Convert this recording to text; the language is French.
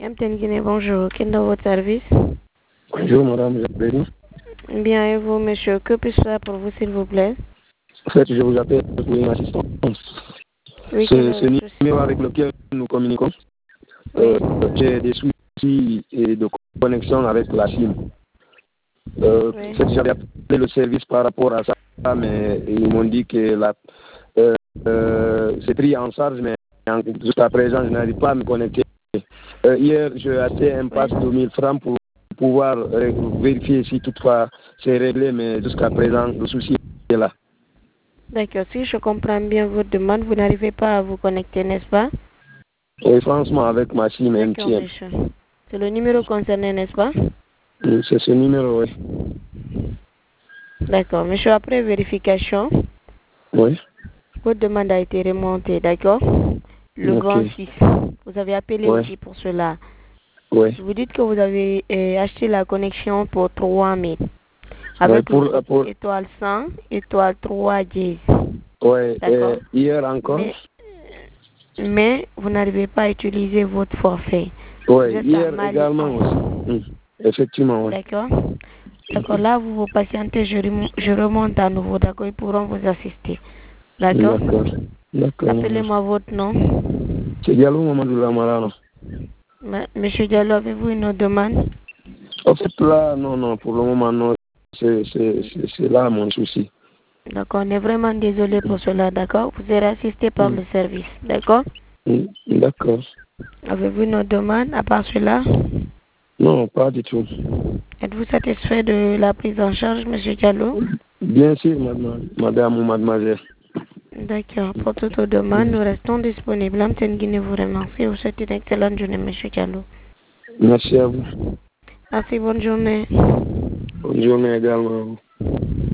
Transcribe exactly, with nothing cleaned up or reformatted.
Yamten Guinée, bonjour. Quel est votre service? Bonjour madame, j'appelle. Bien, et vous, monsieur, que puis-je faire pour vous, s'il vous plaît? En fait, je vous appelle pour une assistance. Oui, Ce, quel est ce le souci? numéro avec lequel nous communiquons, Oui. euh, j'ai des soucis et de connexion avec la SIM. Euh, Oui. en fait, j'avais appelé le service par rapport à ça, mais ils m'ont dit que la, euh, euh, c'est pris en charge, mais en- jusqu'à présent, je n'arrive pas à me connecter. Euh, hier, j'ai acheté un pass de mille francs pour pouvoir euh, vérifier si toutefois c'est réglé, mais jusqu'à présent, le souci est là. D'accord, si je comprends bien votre demande, vous n'arrivez pas à vous connecter, n'est-ce pas? Et franchement, avec ma SIM D'accord, M T N. monsieur. C'est le numéro concerné, n'est-ce pas? C'est ce numéro, oui. D'accord, monsieur, après vérification, Oui. votre demande a été remontée, d'accord? Le Ok. grand six. Vous avez appelé Ouais. aussi pour cela. Oui. Vous dites que vous avez euh, acheté la connexion pour trois mille. Ouais, Avec pour, le code pour, étoile cent, étoile trois dièse. ouais, D'accord? euh, hier encore. Mais, mais vous n'arrivez pas à utiliser votre forfait. Vous Oui, êtes en hier également Malaisie. aussi. Hum, Effectivement, oui. D'accord? D'accord, là, vous vous patientez, je, rem- je remonte à nouveau, d'accord? Ils pourront vous assister. D'accord? D'accord. D'accord. Appelez-moi votre nom. C'est Diallo Mamadou Lamarano. Ma- Monsieur Diallo, avez-vous une autre demande? En fait, là, non, non, pour le moment, non. C'est c'est- c'est- c'est là mon souci. D'accord, on est vraiment désolé pour cela, d'accord? Vous serez assisté par Hum, le service, d'accord? hum, D'accord. Avez-vous une autre demande à part cela? Non, pas du tout. Êtes-vous satisfait de la prise en charge, monsieur Diallo? Bien sûr, madame, madame ou mademoiselle. D'accord. Pour toute demande, Hum. nous restons disponibles. Amten Guinée vous remercie. Vous souhaite une excellente journée, monsieur Diallo. Merci à vous. Merci, bonne journée. Bonne journée également à vous.